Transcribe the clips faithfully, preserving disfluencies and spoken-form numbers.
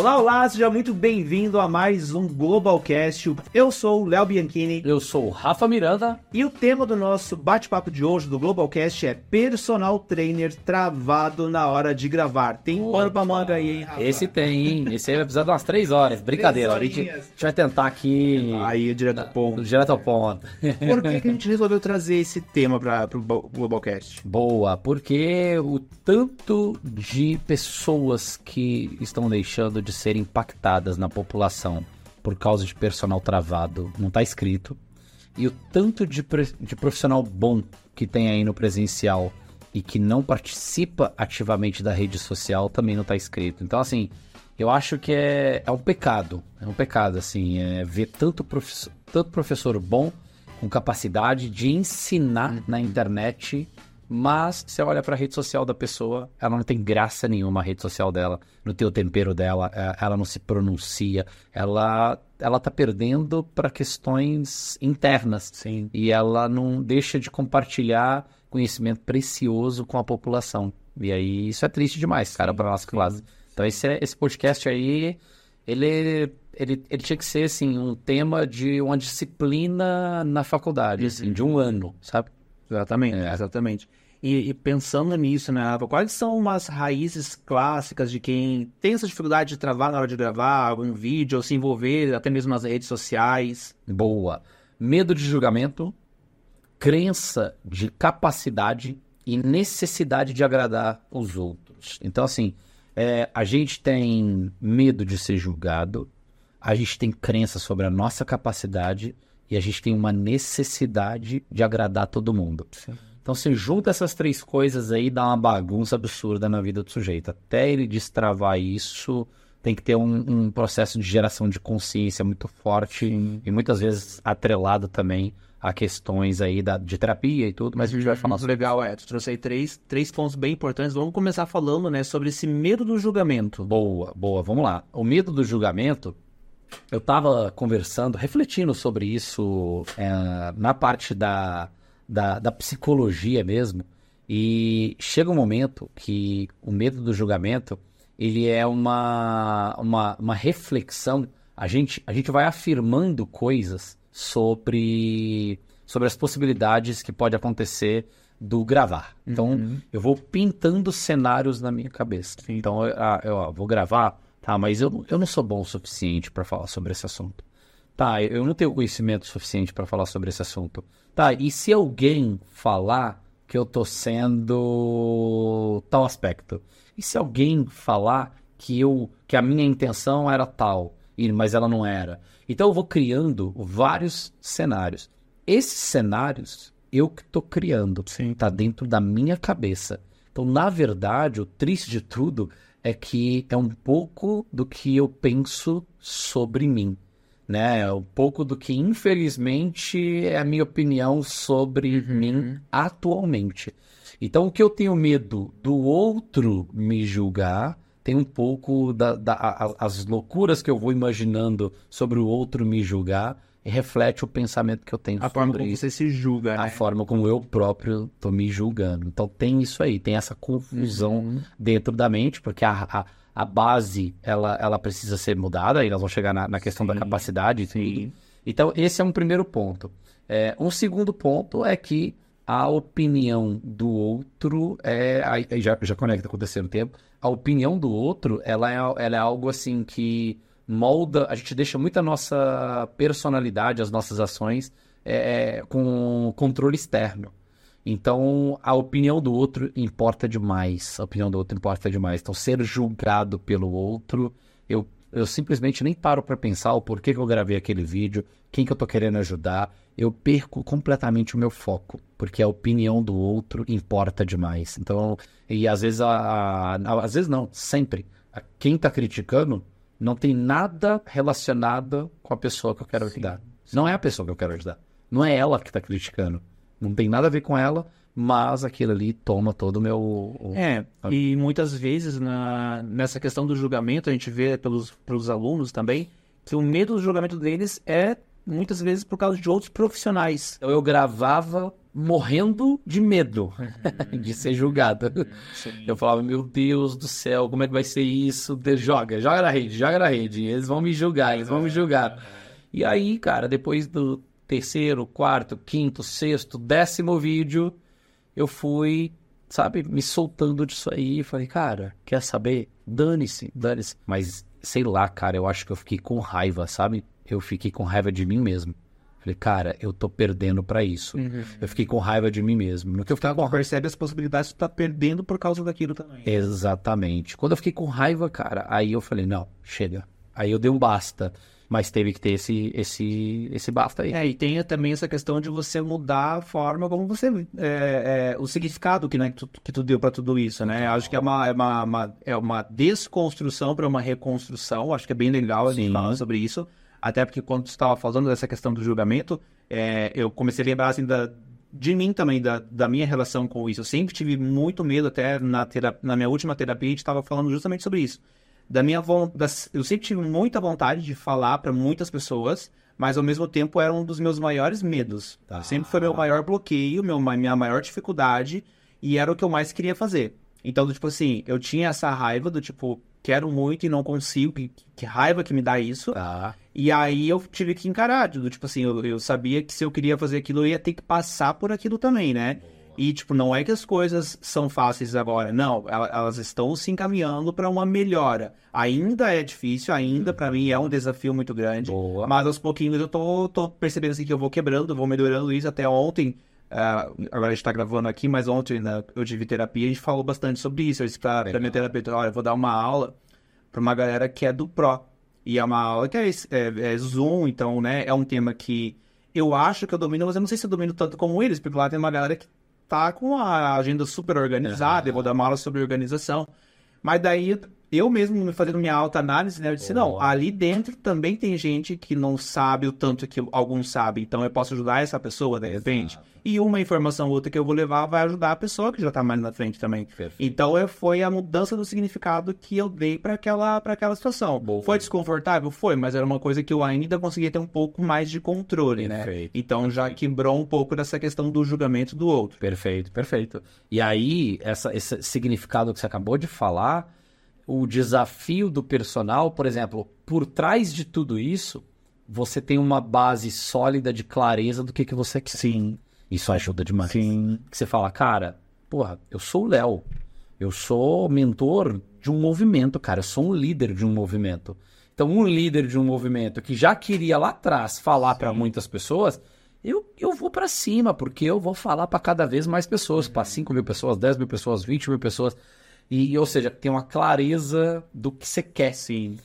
Olá, olá, seja muito bem-vindo a mais um Globalcast. Eu sou o Léo Bianchini. Eu sou o Rafa Miranda. E o tema do nosso bate-papo de hoje do Globalcast é personal trainer travado na hora de gravar. Tem pano pra manga aí, hein, Rafa? Esse tem, hein? Esse aí vai precisar de umas três horas. Brincadeira, a gente, a gente vai tentar aqui... Aí, direto ao ponto. Direto ao ponto. Por que, que a gente resolveu trazer esse tema para o Globalcast? Boa, porque o tanto de pessoas que estão deixando de ser impactadas na população por causa de personal travado não está escrito, e o tanto de, de profissional bom que tem aí no presencial e que não participa ativamente da rede social também não está escrito. Então, assim, eu acho que é, é um pecado, é um pecado, assim, é ver tanto professor, tanto professor bom com capacidade de ensinar na internet, mas você olha para a rede social da pessoa, ela não tem graça nenhuma, a rede social dela, no teu tempero dela, ela não se pronuncia, ela, ela tá perdendo para questões internas. Sim. E ela não deixa de compartilhar conhecimento precioso com a população. E aí isso é triste demais, cara, para nossa classe. Então esse, esse podcast aí, ele, ele, ele tinha que ser assim, um tema de uma disciplina na faculdade, uhum. assim, de um ano, sabe? Exatamente, é. exatamente. E, e pensando nisso, né, Rafa, quais são umas raízes clássicas de quem tem essa dificuldade de travar na hora de gravar um vídeo, ou se envolver até mesmo nas redes sociais? Boa. Medo de julgamento, crença de capacidade e necessidade de agradar os outros. Então, assim, é, a gente tem medo de ser julgado, a gente tem crença sobre a nossa capacidade e a gente tem uma necessidade de agradar todo mundo. Sim. Então, você junta essas três coisas aí, dá uma bagunça absurda na vida do sujeito. Até ele destravar isso, tem que ter um, um processo de geração de consciência muito forte. Sim. E muitas vezes atrelado também a questões aí da, de terapia e tudo, mas a gente vai falar sobre legal, é. Tu trouxe aí três, três pontos bem importantes. Vamos começar falando, né, sobre esse medo do julgamento. Boa, boa, vamos lá. O medo do julgamento... Eu estava conversando, refletindo sobre isso é, na parte da, da, da psicologia mesmo, e chega um momento que o medo do julgamento, ele é uma, uma, uma reflexão, a gente, a gente vai afirmando coisas sobre, sobre as possibilidades que pode acontecer do gravar. Então, uhum. eu vou pintando cenários na minha cabeça. Sim. Então, eu, eu, eu vou gravar... Tá, mas eu, eu não sou bom o suficiente para falar sobre esse assunto. Tá, eu não tenho conhecimento suficiente para falar sobre esse assunto. Tá, e se alguém falar que eu tô sendo tal aspecto? E se alguém falar que, eu, que a minha intenção era tal, mas ela não era? Então eu vou criando vários cenários. Esses cenários eu que tô criando. Sim. Tá dentro da minha cabeça. Então, na verdade, o triste de tudo... é que é um pouco do que eu penso sobre mim, né? É um pouco do que, infelizmente, é a minha opinião sobre uhum. mim atualmente. Então, o que eu tenho medo do outro me julgar, tem um pouco da, da, a, as loucuras que eu vou imaginando sobre o outro me julgar, e reflete o pensamento que eu tenho a sobre forma como isso. Você se julga, né? A forma como eu próprio tô me julgando. Então tem isso aí, tem essa confusão uhum. dentro da mente, porque a, a, a base, ela, ela precisa ser mudada, aí nós vamos chegar na, na questão Sim. da capacidade e tudo. Então esse é um primeiro ponto. É, um segundo ponto é que a opinião do outro, é, aí já, já conecta com o terceiro tempo, a opinião do outro, ela é, ela é algo assim que... molda, a gente deixa muito a nossa personalidade, as nossas ações é, com controle externo. Então, a opinião do outro importa demais. A opinião do outro importa demais. Então, ser julgado pelo outro, eu, eu simplesmente nem paro para pensar o porquê que eu gravei aquele vídeo, quem que eu tô querendo ajudar. Eu perco completamente o meu foco, porque a opinião do outro importa demais. Então, e às vezes, a, a, a, às vezes não, sempre, a, quem tá criticando não tem nada relacionado com a pessoa que eu quero ajudar. Sim. Não é a pessoa que eu quero ajudar. Não é ela que está criticando. Não tem nada a ver com ela, mas aquilo ali toma todo o meu... O... É, e muitas vezes na, nessa questão do julgamento, a gente vê pelos, pelos alunos também, que o medo do julgamento deles é muitas vezes por causa de outros profissionais. Então, eu gravava morrendo de medo de ser julgado. Sim. Eu falava, meu Deus do céu, como é que vai ser isso? De- Joga, joga na rede, joga na rede. Eles vão me julgar, eles vão me julgar. E aí, cara, depois do terceiro, quarto, quinto, sexto, décimo vídeo, eu fui, sabe, me soltando disso aí. Falei, cara, quer saber? Dane-se, dane-se. Mas, sei lá, cara, eu acho que eu fiquei com raiva, sabe? Eu fiquei com raiva de mim mesmo. Falei, cara, eu tô perdendo pra isso. Uhum. Eu fiquei com raiva de mim mesmo. No que eu fiquei com raiva... Percebe as possibilidades que tu tá perdendo por causa daquilo também. Exatamente. Quando eu fiquei com raiva, cara, aí eu falei, não, chega. Aí eu dei um basta. Mas teve que ter esse, esse, esse basta aí. É, e tem também essa questão de você mudar a forma como você... É, é, o significado que, né, que, tu, que tu deu pra tudo isso, né? Acho que é uma, é uma, uma, é uma desconstrução para uma reconstrução. Acho que é bem legal a gente Sim. falar sobre isso. Até porque quando tu estava falando dessa questão do julgamento, é, eu comecei a lembrar, assim, da, de mim também, da, da minha relação com isso. Eu sempre tive muito medo, até na, terapia, na minha última terapia, a gente estava falando justamente sobre isso. Da minha vontade, eu sempre tive muita vontade de falar para muitas pessoas, mas ao mesmo tempo era um dos meus maiores medos. Tá. Sempre foi meu maior bloqueio, meu, minha maior dificuldade, e era o que eu mais queria fazer. Então, do tipo assim, eu tinha essa raiva do tipo, quero muito e não consigo, que, que raiva que me dá isso. Tá. E aí eu tive que encarar, do tipo assim, eu, eu sabia que se eu queria fazer aquilo, eu ia ter que passar por aquilo também, né? E, tipo, não é que as coisas são fáceis agora. Não, ela- elas estão se encaminhando para uma melhora. Ainda é difícil, ainda para mim é um desafio muito grande. Boa. Mas aos pouquinhos eu tô, tô percebendo assim que eu vou quebrando, vou melhorando isso. Até ontem, ah, agora a gente tá gravando aqui, mas ontem, né, eu tive terapia e a gente falou bastante sobre isso. Eu disse pra, pra minha terapeuta, olha, eu vou dar uma aula pra uma galera que é do Pro. E é uma aula que é, é, é Zoom, então, né, é um tema que eu acho que eu domino, mas eu não sei se eu domino tanto como eles, porque lá tem uma galera que tá com a agenda super organizada, eu vou dar uma aula sobre organização. Mas daí, eu mesmo me fazendo minha autoanálise, né, eu disse, não, Boa. ali dentro também tem gente que não sabe o tanto que alguns sabem, então eu posso ajudar essa pessoa, de repente. Exato. E uma informação ou outra que eu vou levar vai ajudar a pessoa que já tá mais na frente também. Perfeito. Então, é, foi a mudança do significado que eu dei para aquela, para aquela situação. Boa. Foi desconfortável? Foi, mas era uma coisa que eu ainda conseguia ter um pouco mais de controle, né? Perfeito. Então, já quebrou um pouco dessa questão do julgamento do outro. Perfeito, perfeito. E aí, essa, esse significado que você acabou de falar, o desafio do personal, por exemplo, por trás de tudo isso, você tem uma base sólida de clareza do que, que você quer. Sim. Isso ajuda demais. Sim. Que você fala, cara, porra, eu sou o Léo, eu sou mentor de um movimento, cara, eu sou um líder de um movimento. Então, um líder de um movimento que já queria lá atrás falar para muitas pessoas, eu, eu vou para cima, porque eu vou falar para cada vez mais pessoas, para cinco mil pessoas, dez mil pessoas, vinte mil pessoas. E, ou seja, tem uma clareza do que você quer. Sim.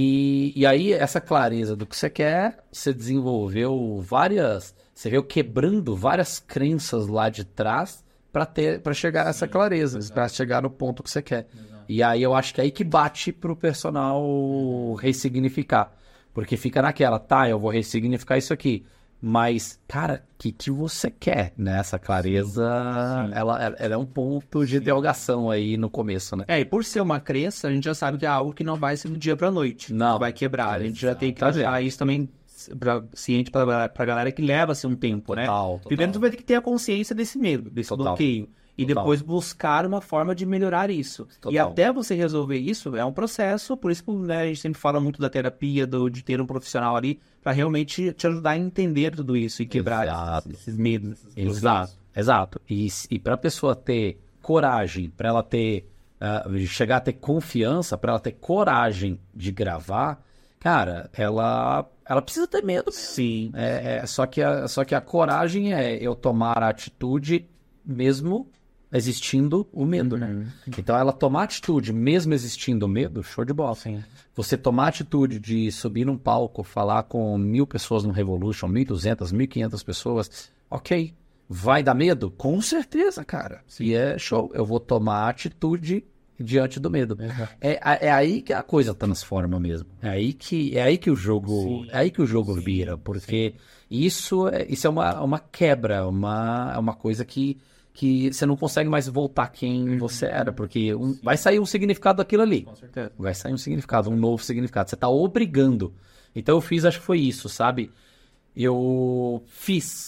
E, e aí, essa clareza do que você quer, você desenvolveu várias. Você veio quebrando várias crenças lá de trás para ter, para chegar a essa clareza, para chegar no ponto que você quer. Exato. E aí eu acho que é aí que bate pro personal ressignificar. Porque fica naquela, tá, eu vou ressignificar isso aqui. Mas, cara, o que, que você quer, né? Essa clareza, sim, ela, ela é um ponto de interrogação aí no começo, né? É, e por ser uma crença, a gente já sabe que é algo que não vai ser do dia pra noite. Não. Vai quebrar. A gente já tem que Tá achar isso também pra, ciente pra, pra galera que leva-se um tempo, né? Total, total. Primeiro tu vai ter que ter a consciência desse medo, desse Total. bloqueio. E Total. depois buscar uma forma de melhorar isso. Total. E até você resolver isso, é um processo, por isso que, né, a gente sempre fala muito da terapia, do, de ter um profissional ali, para realmente te ajudar a entender tudo isso e quebrar Exato. esses medos. Esses Exato, exato. E, e para a pessoa ter coragem, para ela ter, uh, chegar a ter confiança, para ela ter coragem de gravar, cara, ela, ela precisa ter medo mesmo. Sim. É, é, só, que a, só que a coragem é eu tomar a atitude mesmo existindo o medo, Uhum. né? Então ela tomar atitude mesmo existindo o medo, show de bola. Sim. Você tomar atitude de subir num palco, falar com mil pessoas no Revolution, mil e duzentas, mil e quinhentas pessoas, ok. Vai dar medo? Com certeza, cara. Sim. E é show. Eu vou tomar atitude diante do medo. Uhum. É, é aí que a coisa transforma mesmo. É aí que, é aí que o jogo, Sim. é aí que o jogo Sim. vira, porque isso é, isso é uma, uma quebra, uma, é uma coisa que que você não consegue mais voltar quem você era, porque um, vai sair um significado daquilo ali. Com certeza. Vai sair um significado, um novo significado. Você tá obrigando. Então eu fiz, acho que foi isso, sabe? Eu fiz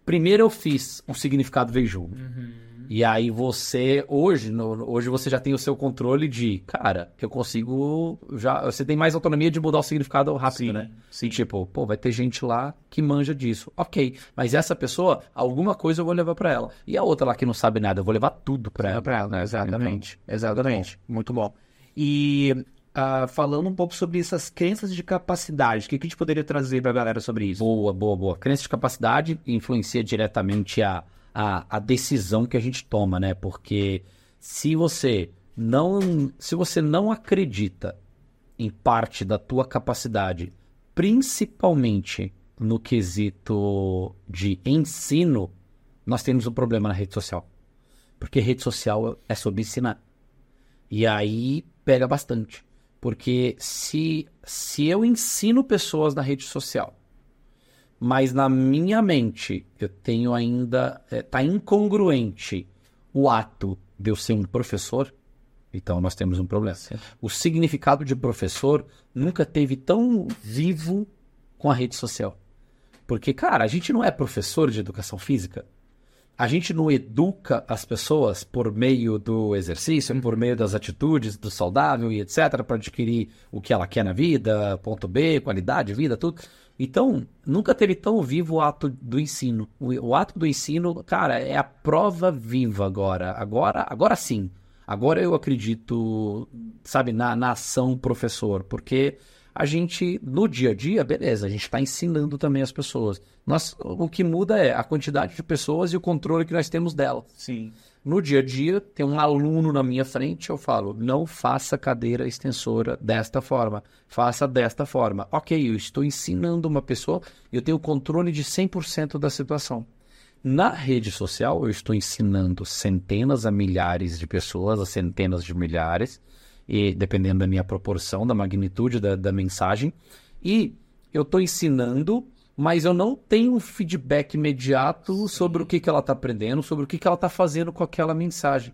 primeiro eu fiz, o significado veio junto. Uhum. E aí você, hoje, no, hoje você já tem o seu controle de, cara, eu consigo, já, você tem mais autonomia de mudar o significado rápido, Sim, né? sim. Tipo, pô, vai ter gente lá que manja disso. Ok, mas essa pessoa, alguma coisa eu vou levar pra ela. E a outra lá que não sabe nada, eu vou levar tudo pra ela. Pra ela, né? Exatamente. Então, exatamente. Muito bom. E uh, falando um pouco sobre essas crenças de capacidade, o que, que a gente poderia trazer pra galera sobre isso? Boa, boa, boa. Crença de capacidade influencia diretamente a A, a decisão que a gente toma, né? Porque se você não, se você não acredita em parte da tua capacidade, principalmente no quesito de ensino, nós temos um problema na rede social. Porque rede social é sobre ensinar. E aí pega bastante. Porque se, se eu ensino pessoas na rede social, mas na minha mente eu tenho ainda, é, tá incongruente o ato de eu ser um professor, então nós temos um problema. O significado de professor nunca teve tão vivo com a rede social. Porque, cara, a gente não é professor de educação física. A gente não educa as pessoas por meio do exercício, por meio das atitudes, do saudável e etcétera, para adquirir o que ela quer na vida, ponto B, qualidade de vida, tudo. Então, nunca teve tão vivo o ato do ensino. O, o ato do ensino, cara, é a prova viva agora. Agora, agora sim. Agora eu acredito, sabe, na, na ação professor, porque a gente, no dia a dia, beleza, a gente está ensinando também as pessoas. Nós, o que muda é a quantidade de pessoas e o controle que nós temos delas. Sim. No dia a dia, tem um aluno na minha frente, eu falo, não faça cadeira extensora desta forma, faça desta forma. Ok, eu estou ensinando uma pessoa, eu tenho controle de cem por cento da situação. Na rede social, eu estou ensinando centenas a milhares de pessoas, a centenas de milhares, e dependendo da minha proporção, da magnitude da, da mensagem, e eu estou ensinando, mas eu não tenho um feedback imediato Sim. sobre o que, que ela está aprendendo, sobre o que, que ela está fazendo com aquela mensagem.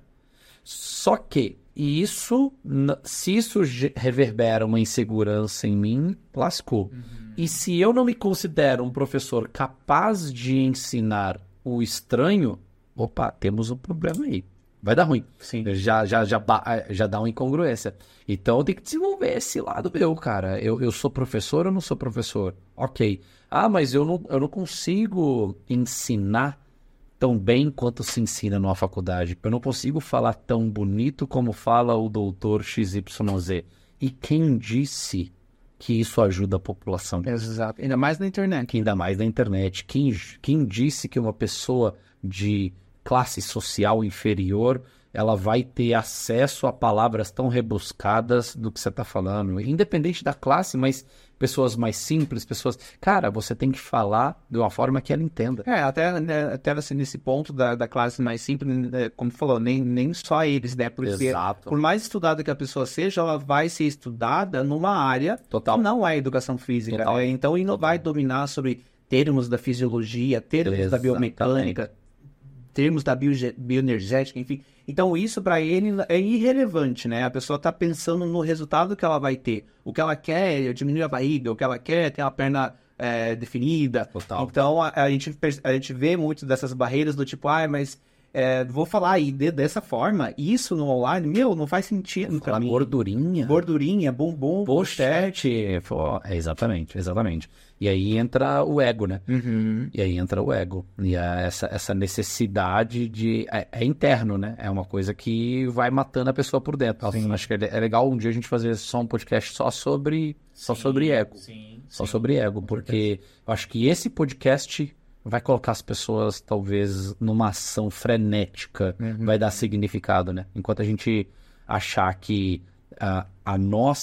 Só que isso, se isso reverbera uma insegurança em mim, lascou. Uhum. E se eu não me considero um professor capaz de ensinar o estranho, opa, temos um problema aí. Vai dar ruim. Sim. Já, já, já, já dá uma incongruência. Então eu tenho que desenvolver esse lado meu, cara. Eu, eu sou professor ou não sou professor? Ok. Ah, mas eu não, eu não consigo ensinar tão bem quanto se ensina numa faculdade. Eu não consigo falar tão bonito como fala o doutor X Y Z. E quem disse que isso ajuda a população? Exato. Ainda mais na internet. Ainda mais na internet. Quem, quem disse que uma pessoa de classe social inferior, ela vai ter acesso a palavras tão rebuscadas do que você está falando, independente da classe, mas pessoas mais simples, pessoas... Cara, você tem que falar de uma forma que ela entenda. É, até, né, até assim, nesse ponto da, da classe mais simples, né, como tu falou, nem, nem só eles, né? Porque Exato. Por mais estudada que a pessoa seja, ela vai ser estudada numa área Total. que não é educação física. É, então, e não vai dominar sobre termos da fisiologia, termos Exatamente. Da biomecânica, termos da bio, bioenergética, enfim. Então, isso para ele é irrelevante, né? A pessoa tá pensando no resultado que ela vai ter. O que ela quer é diminuir a barriga, o que ela quer é ter a perna é, definida. Total. Então, a, a, gente, a gente vê muito dessas barreiras do tipo, ah, mas é, vou falar aí de, dessa forma, isso no online, meu, não faz sentido pra mim. Gordurinha. Gordurinha, bumbum, pochete. É, exatamente, exatamente. E aí entra o ego, né? Uhum. E aí entra o ego. E a, essa, essa necessidade de... É, é interno, né? É uma coisa que vai matando a pessoa por dentro. Sim. Acho que é, é legal um dia a gente fazer só um podcast só sobre, só sim, sobre ego. Sim, só sim. sobre ego. Porque eu acho que esse podcast vai colocar as pessoas, talvez, numa ação frenética. Uhum. Vai dar significado, né? Enquanto a gente achar que a, a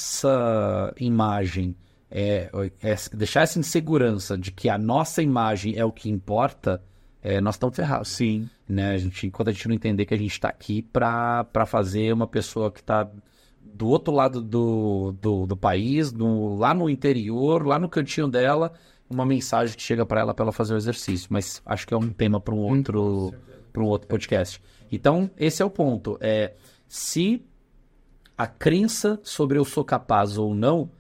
nossa imagem... É, é deixar essa insegurança de que a nossa imagem é o que importa, é, nós estamos ferrados. Sim. Né? A gente, enquanto a gente não entender que a gente está aqui para fazer uma pessoa que está do outro lado do, do, do país, do, lá no interior, lá no cantinho dela, uma mensagem que chega para ela para ela fazer o exercício. Mas acho que é um tema para um outro, para um outro podcast. Então, esse é o ponto. É, se a crença sobre eu sou capaz ou não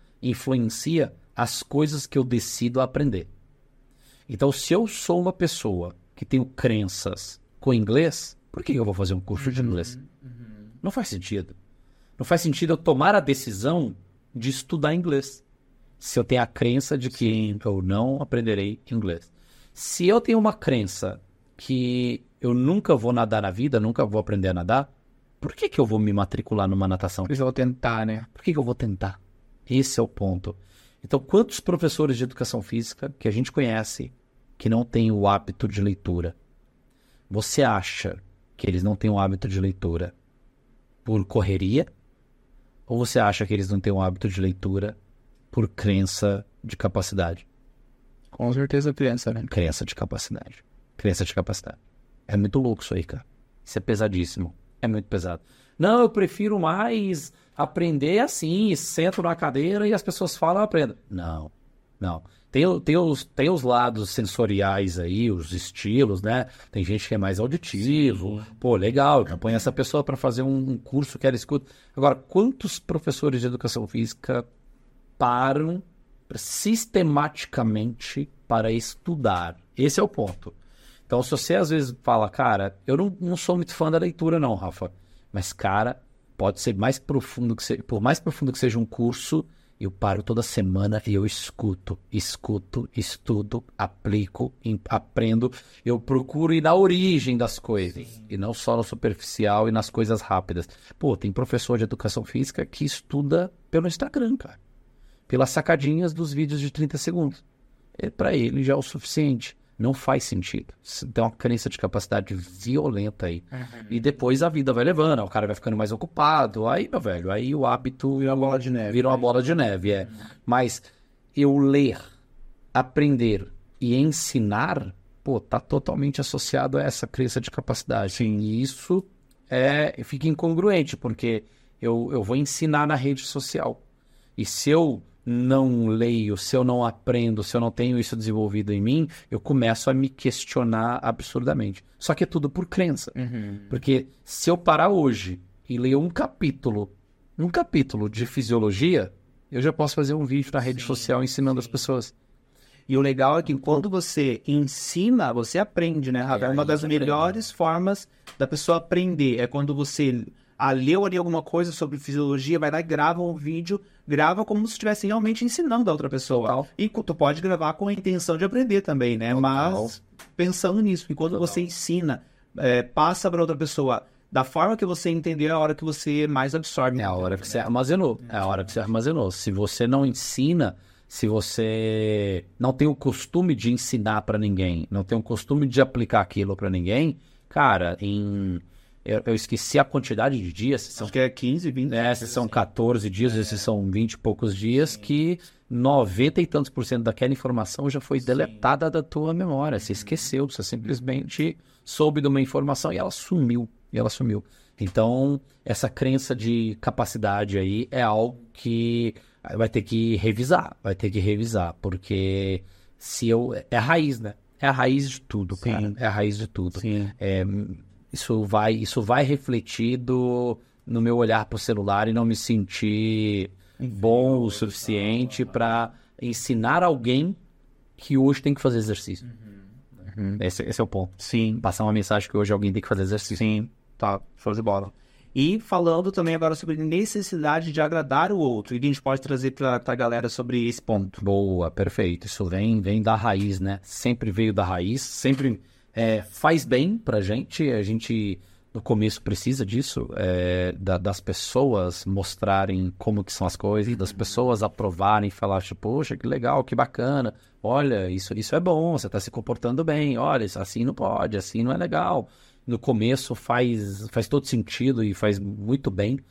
influencia as coisas que eu decido aprender. Então, se eu sou uma pessoa que tenho crenças com inglês, por que eu vou fazer um curso de inglês? Uhum. Não faz sentido. Não faz sentido eu tomar a decisão de estudar inglês, se eu tenho a crença de que eu não aprenderei inglês. Se eu tenho uma crença que eu nunca vou nadar na vida, nunca vou aprender a nadar, por que que eu vou me matricular numa natação? Por isso eu vou tentar, né? Por que que eu vou tentar? Esse é o ponto. Então, quantos professores de educação física que a gente conhece que não têm o hábito de leitura? Você acha que eles não têm o hábito de leitura por correria? Ou você acha que eles não têm o hábito de leitura por crença de capacidade? Com certeza crença, né? Crença de capacidade. Crença de capacidade. É muito louco isso aí, cara. Isso é pesadíssimo. É muito pesado. Não, eu prefiro mais aprender assim, sento na cadeira e as pessoas falam, eu aprendo. Não, não. Tem, tem, os, tem os lados sensoriais aí, os estilos, né? Tem gente que é mais auditivo. Sim. Pô, legal, eu põe essa pessoa para fazer um, um curso que ela escuta. Agora, quantos professores de educação física param sistematicamente para estudar? Esse é o ponto. Então, se você às vezes fala, cara, eu não, não sou muito fã da leitura não, Rafa. Mas, cara, pode ser mais profundo que seja, por mais profundo que seja um curso, eu paro toda semana e eu escuto, escuto, estudo, aplico, em, aprendo. Eu procuro ir na origem das coisas. Sim. E não só no superficial e nas coisas rápidas. Pô, tem professor de educação física que estuda pelo Instagram, cara. Pelas sacadinhas dos vídeos de trinta segundos. É, para ele já é o suficiente. Não faz sentido. Tem uma crença de capacidade violenta aí. Uhum. E depois a vida vai levando, o cara vai ficando mais ocupado. Aí, meu velho, aí o hábito vira uma bola de neve. Vira uma bola de neve, é. Uhum. Mas eu ler, aprender e ensinar, pô, tá totalmente associado a essa crença de capacidade. Sim. E isso é, fica incongruente, porque eu, eu vou ensinar na rede social. E se eu não leio, se eu não aprendo, se eu não tenho isso desenvolvido em mim, eu começo a me questionar absurdamente. Só que é tudo por crença. Uhum. Porque se eu parar hoje e ler um capítulo, um capítulo de fisiologia, eu já posso fazer um vídeo na rede sim, social ensinando sim. as pessoas. E o legal é que quando você ensina, você aprende, né, Rafa? É, é uma das melhores aprende. formas da pessoa aprender. É quando você ah, leu ali alguma coisa sobre fisiologia, vai lá e grava um vídeo, grava como se estivesse realmente ensinando a outra pessoa. Total. E tu pode gravar com a intenção de aprender também, né? Total. Mas pensando nisso, que quando Total. você ensina, é, passa para outra pessoa da forma que você entendeu, é a hora que você mais absorve. É a hora que você armazenou. É a hora que você armazenou. Se você não ensina, se você não tem o costume de ensinar para ninguém, não tem o costume de aplicar aquilo para ninguém, cara, em... Eu, eu esqueci a quantidade de dias. São, Acho que é quinze, vinte. É, esses são catorze dias, é. esses são vinte e poucos dias, sim. que noventa e tantos por cento daquela informação já foi deletada sim. da tua memória. Você esqueceu, você simplesmente soube de uma informação e ela sumiu. E ela sumiu. Então, essa crença de capacidade aí é algo que vai ter que revisar. Vai ter que revisar, porque se eu... É a raiz, né? É a raiz de tudo, sim. cara. É a raiz de tudo. Sim. É... Isso vai, isso vai refletido no meu olhar para o celular e não me sentir bom o suficiente para ensinar alguém que hoje tem que fazer exercício. Uhum. Uhum. Esse, esse é o ponto. Sim. Passar uma mensagem que hoje alguém tem que fazer exercício. Sim, tá, show de bola. E falando também agora sobre necessidade de agradar o outro, e a gente pode trazer para a galera sobre esse ponto. Boa, perfeito. Isso vem, vem da raiz, né? Sempre veio da raiz, sempre... É, faz bem pra gente, a gente no começo precisa disso, é, da, das pessoas mostrarem como que são as coisas, das pessoas aprovarem, falar, tipo, poxa, que legal, que bacana, olha, isso, isso é bom, você tá se comportando bem, olha, assim não pode, assim não é legal. No começo faz, faz todo sentido e faz muito bem.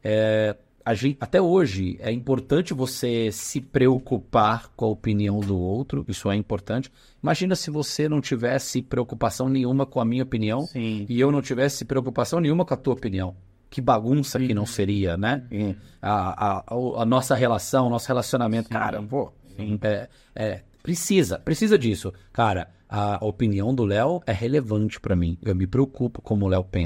É, a gente, até hoje é importante você se preocupar com a opinião do outro, isso é importante. Imagina se você não tivesse preocupação nenhuma com a minha opinião. Sim. E eu não tivesse preocupação nenhuma com a tua opinião. Que bagunça Sim. que não seria, né? E a, a, a nossa relação, o nosso relacionamento, Sim. cara, pô, é, é, precisa, precisa disso. Cara, a opinião do Léo é relevante para mim, eu me preocupo como o Léo pensa.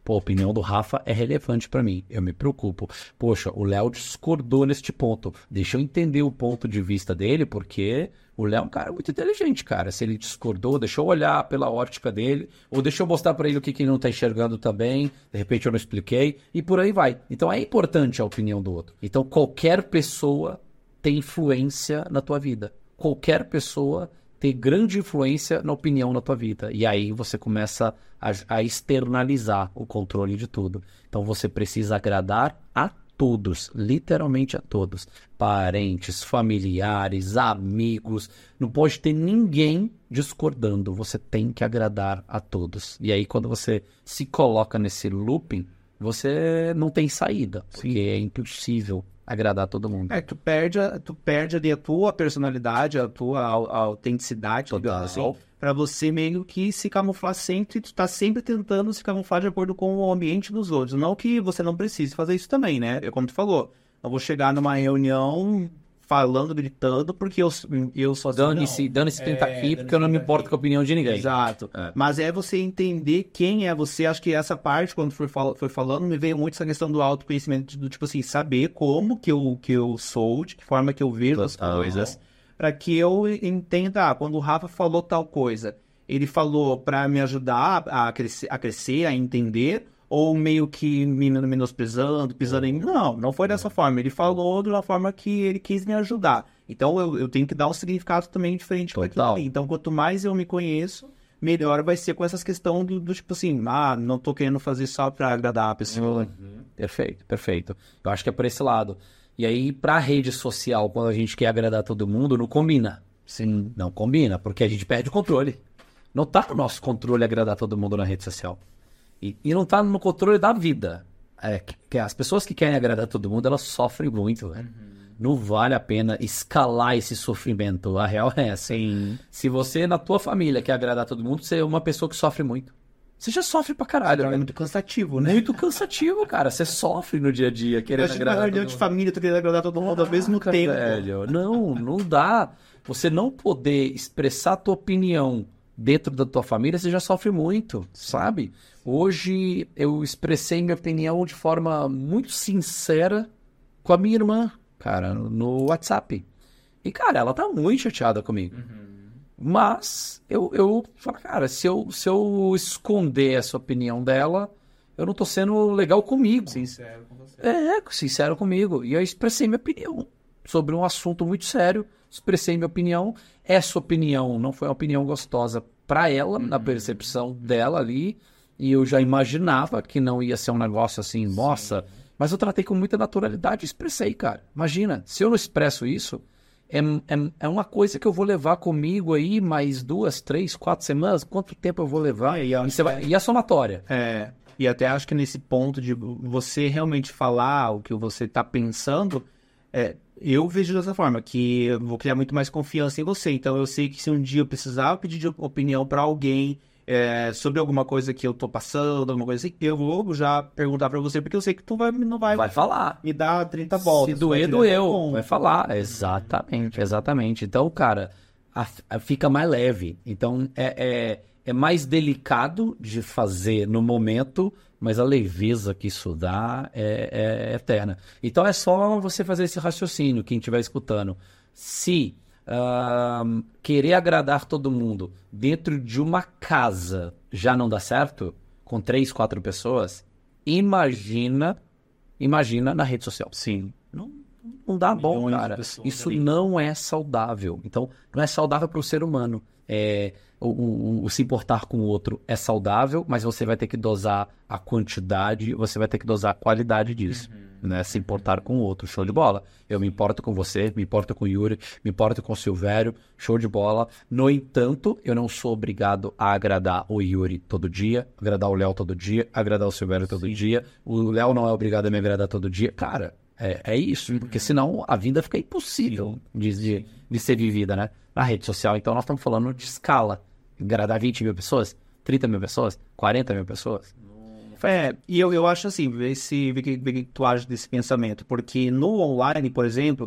Pô, a opinião do Rafa é relevante pra mim, eu me preocupo. Poxa, o Léo discordou neste ponto. Deixa eu entender o ponto de vista dele, porque o Léo é um cara muito inteligente, cara. Se ele discordou, deixa eu olhar pela ótica dele, ou deixa eu mostrar pra ele o que, que ele não tá enxergando também, de repente eu não expliquei, e por aí vai. Então é importante a opinião do outro. Então qualquer pessoa tem influência na tua vida. Qualquer pessoa ter grande influência na opinião na tua vida. E aí você começa a, a externalizar o controle de tudo. Então você precisa agradar a todos, literalmente a todos. Parentes, familiares, amigos. Não pode ter ninguém discordando. Você tem que agradar a todos. E aí quando você se coloca nesse looping, você não tem saída. Porque Sim. é impossível agradar todo mundo. É, tu perde, a, tu perde ali a tua personalidade, a tua a, a autenticidade, assim, pra você meio que se camuflar sempre, tu tá sempre tentando se camuflar de acordo com o ambiente dos outros. Não que você não precise fazer isso também, né? É como tu falou, eu vou chegar numa reunião falando, gritando, porque eu, eu só... Dane-se, dane-se quem tá é, aqui, porque eu não me importo com a opinião de ninguém. Exato. É. Mas é você entender quem é você. Acho que essa parte, quando foi, fal foi falando, me veio muito essa questão do autoconhecimento, do tipo assim, saber como que eu, que eu sou, de que forma que eu vejo as coisas, para que eu entenda, ah, quando o Rafa falou tal coisa, ele falou para me ajudar a crescer, a crescer, a entender, ou meio que me menosprezando, pisando em mim. Não, não foi dessa forma. Ele falou de uma forma que ele quis me ajudar. Então, eu, eu tenho que dar um significado também diferente para aquilo ali. Então, quanto mais eu me conheço, melhor vai ser com essas questões do, do tipo assim, ah, não tô querendo fazer só para agradar a pessoa. Uhum. Perfeito, perfeito. Eu acho que é por esse lado. E aí, pra rede social, quando a gente quer agradar todo mundo, não combina. Sim. Não combina, porque a gente perde o controle. Não tá no nosso controle agradar todo mundo na rede social. E, e não tá no controle da vida. É, que, que as pessoas que querem agradar todo mundo, elas sofrem muito, velho. Uhum. Não vale a pena escalar esse sofrimento. A real é essa. Sim. Se você, na tua família, quer agradar todo mundo, você é uma pessoa que sofre muito. Você já sofre pra caralho. É muito cansativo, né? Muito cansativo, cara. Você sofre no dia a dia querendo agradar todo mundo. Reunião de família, tu querendo agradar todo mundo ao mesmo Caraca, tempo. Velho. Não, não dá. Você não poder expressar a tua opinião dentro da tua família, você já sofre muito, sabe? Hoje eu expressei minha opinião de forma muito sincera com a minha irmã, cara, no WhatsApp. E, cara, ela tá muito chateada comigo. Uhum. Mas eu, eu falo, cara, se eu, se eu esconder essa opinião dela, eu não tô sendo legal comigo. Sincero com você. É, sincero comigo. E eu expressei minha opinião sobre um assunto muito sério. Expressei minha opinião. Essa opinião não foi uma opinião gostosa para ela, uhum. na percepção dela ali. E eu já imaginava que não ia ser um negócio assim, Sim. nossa. Mas eu tratei com muita naturalidade e expressei, cara. Imagina, se eu não expresso isso, é, é, é uma coisa que eu vou levar comigo aí mais duas, três, quatro semanas. Quanto tempo eu vou levar? É, e, a... e, você vai... e a somatória? É, e até acho que nesse ponto de você realmente falar o que você tá pensando... É, eu vejo dessa forma, que eu vou criar muito mais confiança em você. Então eu sei que se um dia eu precisar pedir opinião para alguém é, sobre alguma coisa que eu tô passando, alguma coisa assim, eu vou já perguntar para você, porque eu sei que tu vai, não vai, vai falar. Me dar trinta voltas. Se doer, doeu. Vai falar. Exatamente, exatamente. Então, cara, a, a, fica mais leve. Então, é, é, é mais delicado de fazer no momento, mas a leveza que isso dá é, é eterna. Então é só você fazer esse raciocínio, quem estiver escutando. Se uh, querer agradar todo mundo dentro de uma casa já não dá certo, com três, quatro pessoas, imagina, imagina na rede social. Sim. Não, não dá bom, cara. Isso ali. Não é saudável. Então, não é saudável para o ser humano. É... O, o, o se importar com o outro é saudável, mas você vai ter que dosar a quantidade, você vai ter que dosar a qualidade disso, uhum. né? Se importar com o outro, show de bola. Eu me importo com você, me importo com o Yuri, me importo com o Silvério, show de bola. No entanto, eu não sou obrigado a agradar o Yuri todo dia, agradar o Léo todo dia, agradar o Silvério todo Sim. dia. O Léo não é obrigado a me agradar todo dia. Cara, é, é isso, uhum. porque senão a vida fica impossível de, de, de ser vivida, né? Na rede social, então nós estamos falando de escala. Agradar vinte mil pessoas, trinta mil pessoas, quarenta mil pessoas. É, e eu, eu acho assim, vê se vê que, vê que tu age desse pensamento, porque no online, por exemplo,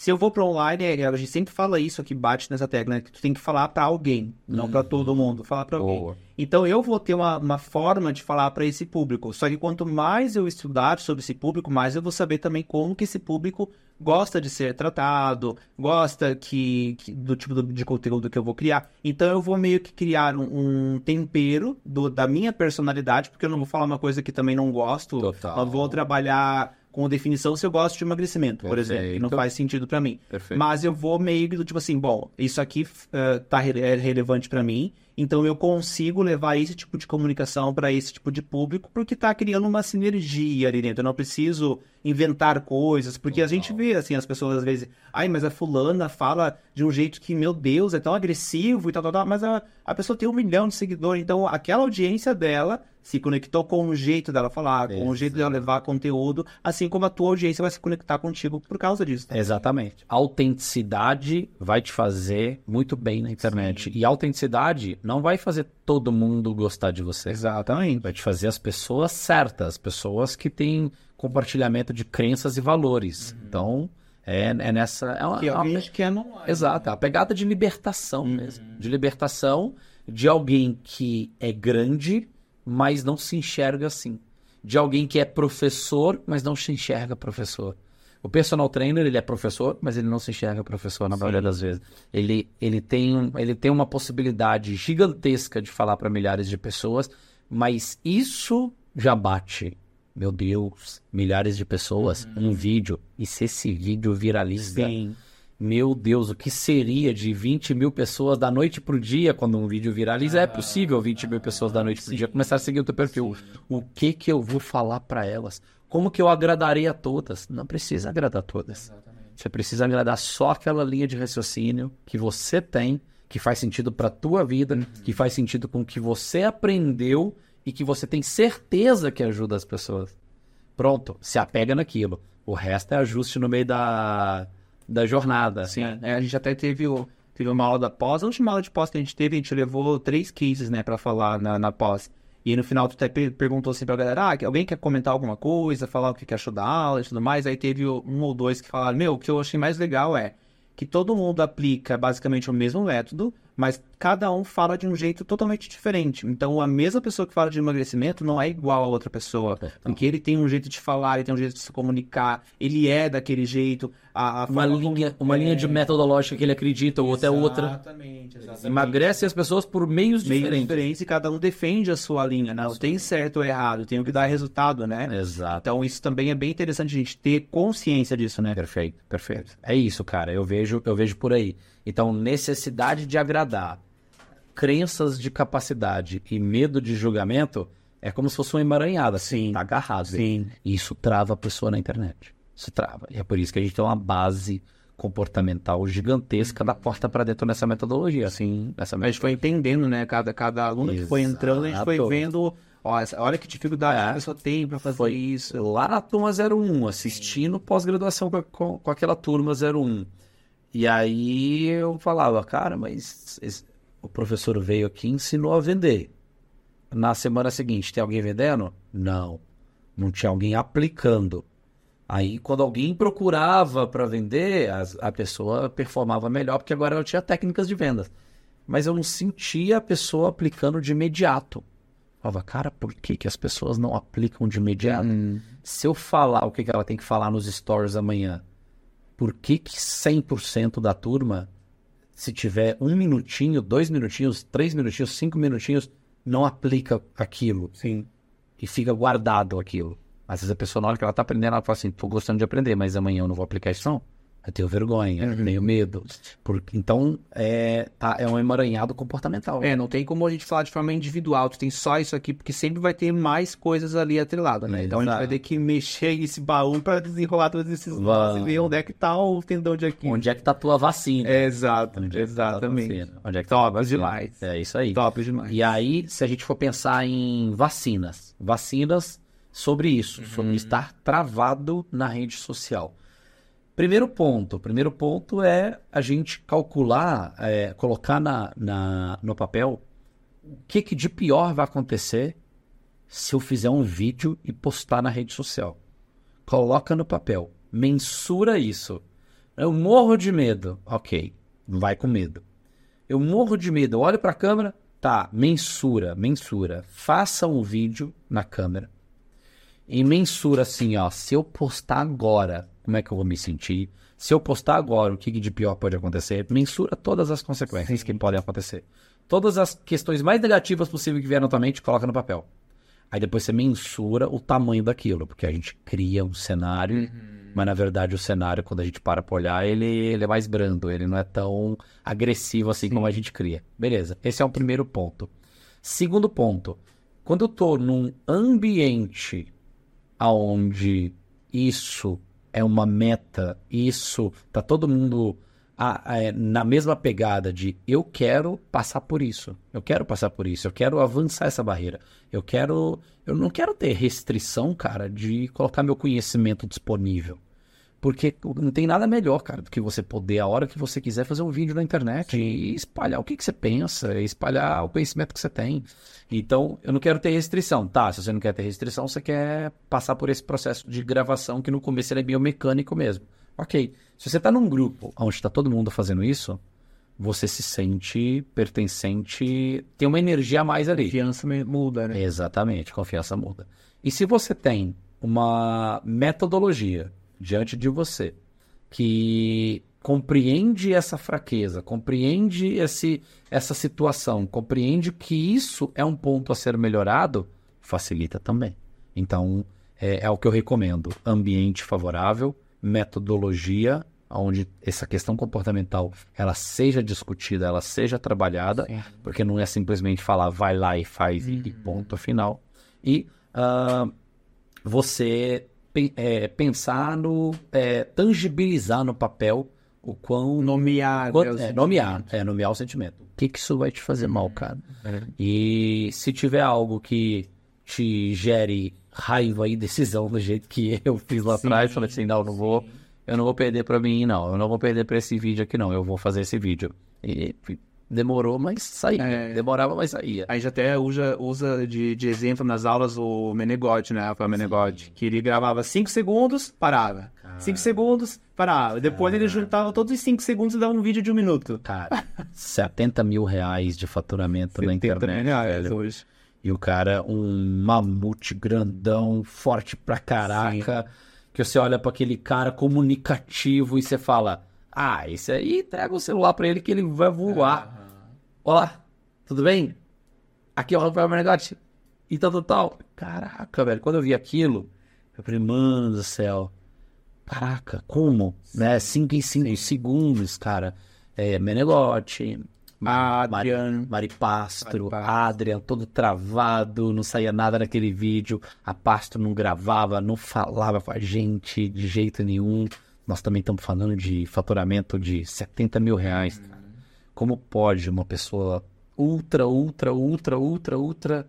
Se eu vou para online, é, a gente sempre fala isso aqui, bate nessa tecla, né? Que tu tem que falar para alguém, não para todo mundo, falar para alguém. Boa. Então eu vou ter uma, uma forma de falar para esse público. Só que quanto mais eu estudar sobre esse público, mais eu vou saber também como que esse público gosta de ser tratado, gosta que, que- do tipo do- de conteúdo que eu vou criar. Então eu vou meio que criar um, um tempero do- da minha personalidade, porque eu não vou falar uma coisa que também não gosto. Total. Eu vou trabalhar com definição se eu gosto de emagrecimento, por exemplo, que não Perfeito. faz sentido pra mim. Perfeito. Mas eu vou meio que do tipo assim, bom, isso aqui eh, tá re- é relevante pra mim, então eu consigo levar esse tipo de comunicação pra esse tipo de público, porque tá criando uma sinergia ali dentro. Eu não preciso inventar coisas, porque a gente vê assim as pessoas às vezes, ai, mas a fulana fala de um jeito que, meu Deus, é tão agressivo e tal, tal, tal, mas a, a pessoa tem um milhão de seguidores, então aquela audiência dela se conectou com o jeito dela falar, com o jeito dela levar conteúdo, assim como a tua audiência vai se conectar contigo por causa disso. Tá? Exatamente. Autenticidade vai te fazer muito bem na internet. Sim. E autenticidade não vai fazer todo mundo gostar de você. Exatamente. Vai te fazer as pessoas certas, pessoas que têm compartilhamento de crenças e valores. Então, é, é nessa... É uma, Que é uma- alguém acha que é não é. Exato, é a pegada de libertação mesmo. De libertação de alguém que é grande, mas não se enxerga assim. De alguém que é professor, mas não se enxerga professor. O personal trainer, ele é professor, mas ele não se enxerga professor na maioria das vezes. Ele, ele, tem, um- ele tem uma possibilidade gigantesca de falar para milhares de pessoas, mas isso já bate. Meu Deus, milhares de pessoas, um vídeo. E se esse vídeo viraliza? Sim. Meu Deus, o que seria de vinte mil pessoas da noite pro dia quando um vídeo viraliza? É possível vinte mil pessoas da noite pro dia começar a seguir o teu perfil. O que que eu vou falar para elas? Como que eu agradaria a todas? Não precisa agradar todas. Você precisa agradar só aquela linha de raciocínio que você tem, que faz sentido para tua vida, que faz sentido com o que você aprendeu e que você tem certeza que ajuda as pessoas. Pronto, se apega naquilo. O resto é ajuste no meio da, da jornada. Sim, é, a gente até teve, o, teve uma aula da pós, a última aula de pós que a gente teve, a gente levou três cases, né, pra falar na, na pós. E aí no final tu até per- perguntou assim pra galera, ah, que alguém quer comentar alguma coisa, falar o que que achou da aula e tudo mais. Aí teve o- um ou dois que falaram, meu, o que eu achei mais legal é que todo mundo aplica basicamente o mesmo método, mas cada um fala de um jeito totalmente diferente. Então, a mesma pessoa que fala de emagrecimento não é igual a outra pessoa. Porque ele tem um jeito de falar, ele tem um jeito de se comunicar, ele é daquele jeito. A, a Uma forma linha, como- uma linha é, de metodológica que ele acredita, ou outra é outra. Exatamente, exatamente. Emagrece as pessoas por meios Meio diferentes. diferente e cada um defende a sua linha, né? Não tem certo ou errado, tem o que dar resultado, né? Exato. Então, isso também é bem interessante a gente ter consciência disso, né? Perfeito, perfeito. É isso, cara. Eu vejo, eu vejo por aí. Então, necessidade de agradar, crenças de capacidade e medo de julgamento é como se fosse uma emaranhada. Sim. Tá agarrado. Sim. E isso trava a pessoa na internet. Isso trava. E é por isso que a gente tem uma base comportamental gigantesca da porta para dentro nessa metodologia. Sim. Nessa A gente foi entendendo, né? Cada, cada aluno que foi entrando, a gente foi Exato. vendo, ó, essa- olha que dificuldade É. a pessoa tem pra fazer Foi isso. lá na turma zero um, assistindo pós-graduação com, com, com aquela turma zero um. E aí eu falava, cara, mas esse- o professor veio aqui e ensinou a vender. Na semana seguinte, tem alguém vendendo? Não. Não tinha alguém aplicando. Aí, quando alguém procurava para vender, as- a pessoa performava melhor, porque agora ela tinha técnicas de vendas. Mas eu não sentia a pessoa aplicando de imediato. Falava, cara, por que, que as pessoas não aplicam de imediato? Se eu falar o que, que ela tem que falar nos stories amanhã, por que, que cem por cento da turma, se tiver um minutinho, dois minutinhos, três minutinhos, cinco minutinhos, não aplica aquilo Sim. e fica guardado aquilo? Às vezes a pessoa, na hora que ela tá aprendendo, ela fala assim, tô gostando de aprender, mas amanhã eu não vou aplicar isso não. Eu tenho vergonha, eu tenho medo. Porque, então, é, tá, é um emaranhado comportamental. É, não tem como a gente falar de forma individual, tu tem só isso aqui, porque sempre vai ter mais coisas ali atreladas, né? Então a gente Exato. vai ter que mexer esse baú pra desenrolar todos esses Vai. e ver onde é que tá o tendão de aqui. Onde é que tá a tua vacina? É, exato, Onde é que tá a tua exatamente. vacina? Onde é que tá a tua Top vacina? demais. É isso aí. Top demais. E aí, se a gente for pensar em vacinas, vacinas sobre isso, sobre estar travado na rede social. Primeiro ponto, primeiro ponto é a gente calcular, é, colocar na, na, no papel o que, que de pior vai acontecer se eu fizer um vídeo e postar na rede social. Coloca no papel, mensura isso. Eu morro de medo. Ok, vai com medo. Eu morro de medo. Eu olho pra câmera, tá, mensura, mensura. Faça um vídeo na câmera e mensura assim, ó, se eu postar agora, como é que eu vou me sentir? Se eu postar agora, o que de pior pode acontecer? Mensura todas as consequências Sim. que podem acontecer. Todas as questões mais negativas possíveis que vieram na tua mente, coloca no papel. Aí depois você mensura o tamanho daquilo, porque a gente cria um cenário, uhum. mas na verdade o cenário, quando a gente para pra olhar, ele, ele é mais brando, ele não é tão agressivo assim Sim. como a gente cria. Beleza, esse é o primeiro ponto. Segundo ponto, quando eu tô num ambiente onde isso é uma meta, isso tá todo mundo a, a, na mesma pegada de eu quero passar por isso, eu quero passar por isso, eu quero avançar essa barreira, eu quero, eu não quero ter restrição, cara, de colocar meu conhecimento disponível, porque não tem nada melhor, cara, do que você poder, a hora que você quiser, fazer um vídeo na internet Sim. e espalhar o que, que você pensa, espalhar o conhecimento que você tem. Então, eu não quero ter restrição. Tá, se você não quer ter restrição, você quer passar por esse processo de gravação que no começo ele é biomecânico mesmo. Ok, se você tá num grupo onde está todo mundo fazendo isso, você se sente pertencente, tem uma energia a mais ali. Confiança muda, né? Exatamente, confiança muda. E se você tem uma metodologia diante de você, que compreende essa fraqueza, compreende esse, essa situação, compreende que isso é um ponto a ser melhorado, facilita também. Então, é, é o que eu recomendo. Ambiente favorável, metodologia, onde essa questão comportamental ela seja discutida, ela seja trabalhada, Sim. porque não é simplesmente falar vai lá e faz uhum. e ponto final. E uh, você... É, pensar no... É, tangibilizar no papel o quão... Nomear. Quanto, é, nomear, é, nomear o sentimento. O que, que isso vai te fazer mal, cara? É. E se tiver algo que te gere raiva e decisão do jeito que eu fiz lá sim, atrás, falei assim, não, não vou, eu não vou perder pra mim, não. Eu não vou perder pra esse vídeo aqui, não. Eu vou fazer esse vídeo. E... demorou, mas saía. É. Demorava, mas saía. A gente até usa, usa de, de exemplo nas aulas o Menegotti, né? O Menegotti, que ele gravava cinco segundos, parava. cinco segundos, parava. Depois Cara. ele juntava todos os cinco segundos e dava um vídeo de um minuto. Cara, setenta mil reais de faturamento na internet. Reais hoje. E o cara, um mamute grandão, forte pra caraca, Sim. que você olha pra aquele cara comunicativo e você fala, ah, esse aí, entrega o celular pra ele que ele vai voar. Ah. Olá, tudo bem? Aqui é o Rafael Menegotti. E tal, tal, tal. Caraca, velho, quando eu vi aquilo, eu falei, mano do céu. Caraca, como? Né? Cinco em cinco segundos, cara. É, Menegotti, Adrian, Mari, Mari Pastro, Mari Pastro. Adrian, todo travado, não saía nada naquele vídeo. A Pastro não gravava, não falava com a gente de jeito nenhum. Nós também estamos falando de faturamento de setenta mil reais, cara. Como pode uma pessoa ultra, ultra, ultra, ultra, ultra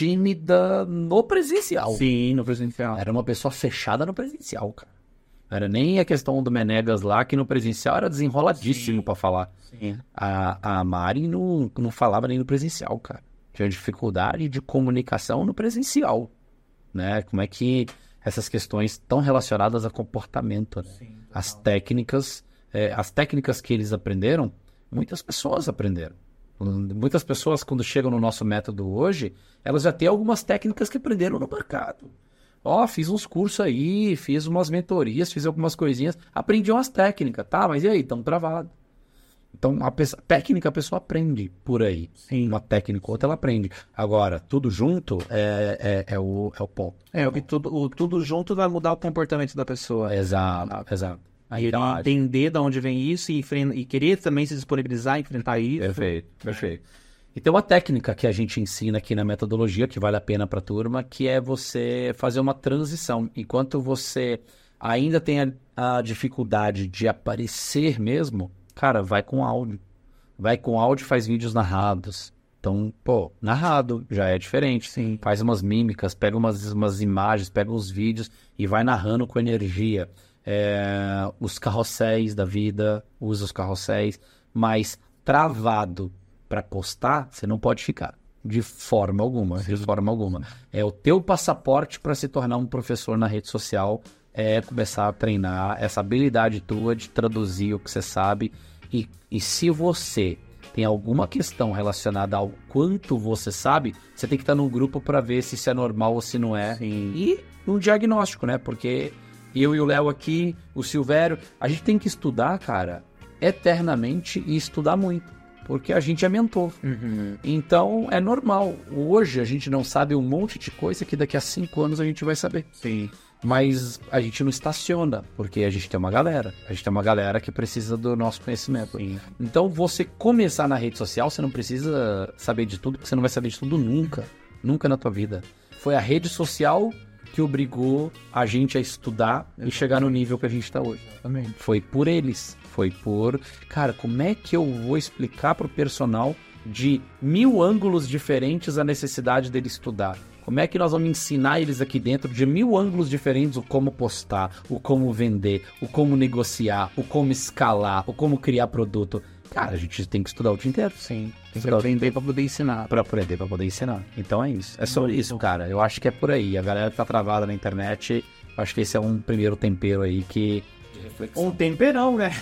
tímida no presencial? Sim, no presencial. Era uma pessoa fechada no presencial, cara. Não era nem a questão do Menegas lá, que no presencial era desenroladíssimo pra falar. Sim. A, a Mari não, não falava nem no presencial, cara. Tinha dificuldade de comunicação no presencial, né? Como é que essas questões estão relacionadas a comportamento, né? Sim, as técnicas, é, as técnicas que eles aprenderam, muitas pessoas aprenderam. Muitas pessoas, quando chegam no nosso método hoje, elas já têm algumas técnicas que aprenderam no mercado. Ó, oh, fiz uns cursos aí, fiz umas mentorias, fiz algumas coisinhas, aprendi umas técnicas, tá? Mas e aí, estamos travados. Então, a pessoa, técnica a pessoa aprende por aí. Sim. Uma técnica ou outra ela aprende. Agora, tudo junto é, é, é, o, é o ponto. É, o que tudo, o, tudo junto vai mudar o comportamento da pessoa. Exato, ah, exato. Aí ele entender de onde vem isso e, e querer também se disponibilizar, enfrentar isso. Perfeito, perfeito. E tem uma técnica que a gente ensina aqui na metodologia, que vale a pena para a turma, que é você fazer uma transição. Enquanto você ainda tem a, a dificuldade de aparecer mesmo, cara, vai com áudio. Vai com áudio e faz vídeos narrados. Então, pô, narrado já é diferente. Sim. Faz umas mímicas, pega umas, umas imagens, pega uns vídeos e vai narrando com energia. É, os carrosséis da vida, usa os carrosséis, mas travado para postar, você não pode ficar. De forma alguma, de forma alguma. É o teu passaporte para se tornar um professor na rede social é começar a treinar essa habilidade tua de traduzir o que você sabe. E, e se você tem alguma questão relacionada ao quanto você sabe, você tem que estar num grupo para ver se isso é normal ou se não é. Sim. E um diagnóstico, né? Porque eu e o Léo aqui, o Silvério, a gente tem que estudar, cara, eternamente e estudar muito. Porque a gente é mentor. Uhum. Então, é normal. Hoje a gente não sabe um monte de coisa que daqui a cinco anos a gente vai saber. Sim. Mas a gente não estaciona, porque a gente tem uma galera. A gente tem uma galera que precisa do nosso conhecimento. Sim. Então, você começar na rede social, você não precisa saber de tudo, porque você não vai saber de tudo nunca. Nunca na tua vida. Foi a rede social que obrigou a gente a estudar e chegar no nível que a gente está hoje. Exatamente. Foi por eles. Foi por... Cara, como é que eu vou explicar pro personal de mil ângulos diferentes a necessidade dele estudar? Como é que nós vamos ensinar eles aqui dentro de mil ângulos diferentes o como postar, o como vender, o como negociar, o como escalar, o como criar produto? Cara, a gente tem que estudar o dia inteiro. Sim. Tem que aprender pra poder ensinar. Pra aprender, pra poder ensinar. Então é isso. É só isso, cara. Eu acho que é por aí. A galera que tá travada na internet, eu acho que esse é um primeiro tempero aí que... Um temperão, né?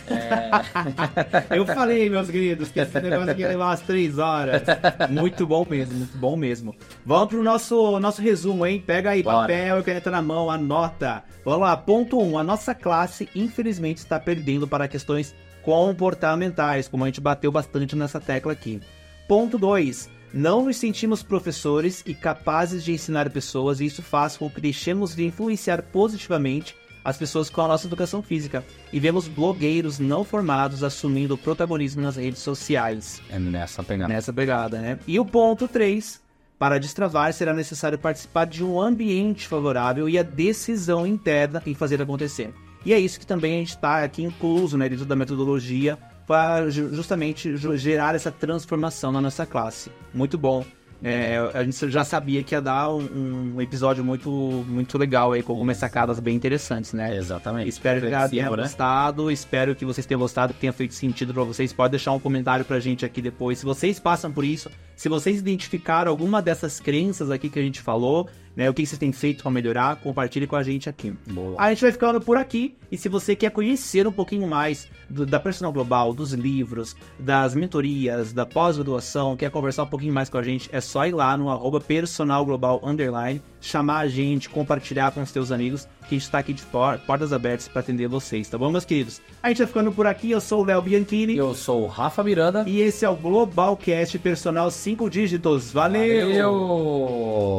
É. Eu falei, meus queridos, que esse negócio aqui ia levar umas três horas. Muito bom mesmo, muito bom mesmo. Vamos pro nosso, nosso resumo, hein? Pega aí Bora. Papel e caneta na mão, anota. Vamos lá, ponto um. A nossa classe, infelizmente, está perdendo para questões comportamentais, como a gente bateu bastante nessa tecla aqui. Ponto dois. Não nos sentimos professores e capazes de ensinar pessoas, e isso faz com que deixemos de influenciar positivamente as pessoas com a nossa educação física, e vemos blogueiros não formados assumindo o protagonismo nas redes sociais. É nessa pegada. Nessa pegada, né? E o ponto três, para destravar será necessário participar de um ambiente favorável e a decisão interna em fazer acontecer. E é isso que também a gente está aqui incluso, né, dentro da metodologia, para justamente gerar essa transformação na nossa classe. Muito bom. É, a gente já sabia que ia dar um, um episódio muito, muito legal aí, com algumas sacadas bem interessantes, né? Exatamente. Espero que tenham Flexível, né? gostado, espero que vocês tenham gostado, que tenha feito sentido pra vocês. Pode deixar um comentário pra gente aqui depois, se vocês passam por isso, se vocês identificaram alguma dessas crenças aqui que a gente falou, né? O que vocês têm feito para melhorar, compartilhe com a gente aqui. Boa. A gente vai ficando por aqui, e se você quer conhecer um pouquinho mais do, da Personal Global, dos livros, das mentorias, da pós-graduação, quer conversar um pouquinho mais com a gente, é só ir lá no arroba Personal Global Underline, chamar a gente, compartilhar com os teus amigos, que a gente está aqui de por, portas abertas para atender vocês, tá bom, meus queridos? A gente vai ficando por aqui, eu sou o Léo Bianchini. Eu sou o Rafa Miranda. E esse é o Globalcast Personal cinco dígitos. Valeu! Valeu!